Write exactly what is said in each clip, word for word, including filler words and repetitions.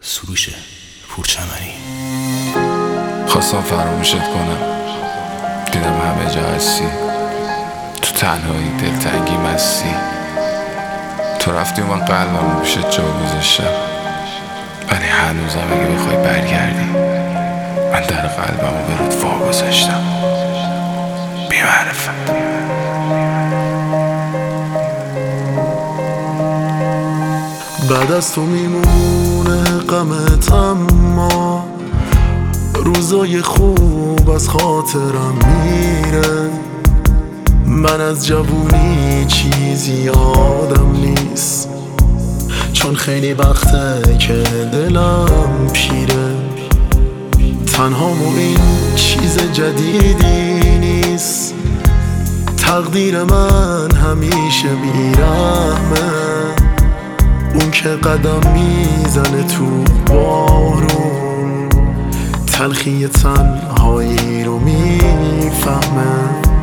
سروش پورچمنی. خواستم فراموشت کنم، دیدم همه جا هستی، تو تنهایی دلتنگی مستی. تو رفتی و من قلبم پیشت جا گذاشتم، ولی هنوزم اگه بخوای برگردی من در قلبمو برات وا گذاشتم. بی معرفت. بعد از تو میمونه غمت، اما روزای خوب از خاطرم میره. من از جوونی چیزی یادم نیست، چون خیلی وقته که دلم پیره. تنهامو این چیز جدیدی نیست، تقدیر من همیشه بیرحمه. اون که قدم میزنه تو بارون، تلخی تنهایی رو میفهمه.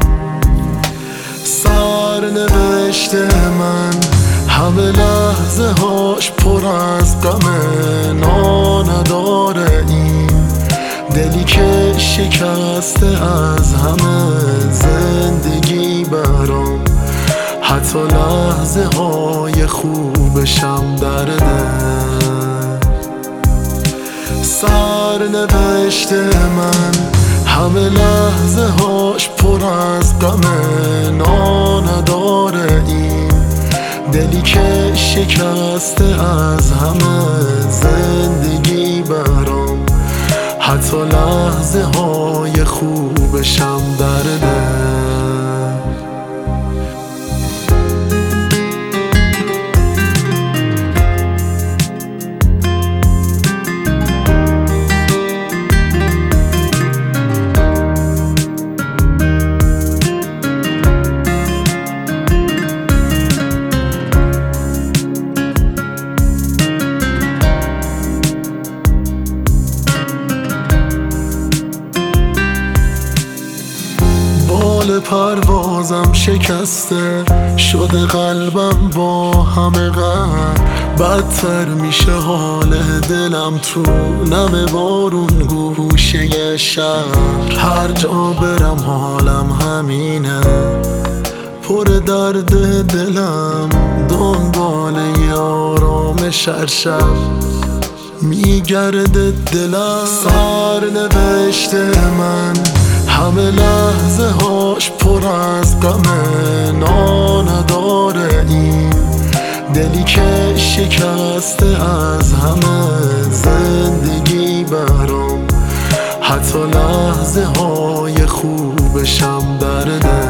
سرنوشت من همه لحظه هاش پر از غمه. نا نداره این دلی که شکسته از همه زندگی برام، حتی لحظه های خوبشم درده. سرنوشت من همه لحظه هاش پر از غمه. نا نداره این دلی که شکسته از همه زندگی برام، حتی لحظه های خوبشم درده. پروازم شکسته شده، قلبم با همه غم. بدتر میشه حال دلم تو نم بارون گوشه شهر. هر جا برم حالم همینه، پر درد دلم دنبال آرامش هر شب میگرده دلم. سرنوشت من همه لحظه هاش پر از غمه. نا نداره این دلی که شکسته از همه زندگی برام، حتی لحظه های خوبشم درده.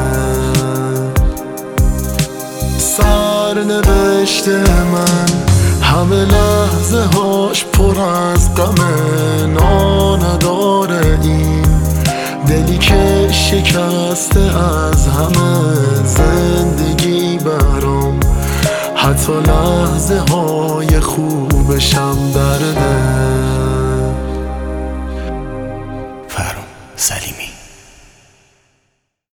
سرنوشت من همه لحظه هاش پر از غمه. نا نداره این دلی که شکسته از همه زندگی برام، حتی لحظه های خوبشم درده. فرام سلیمی.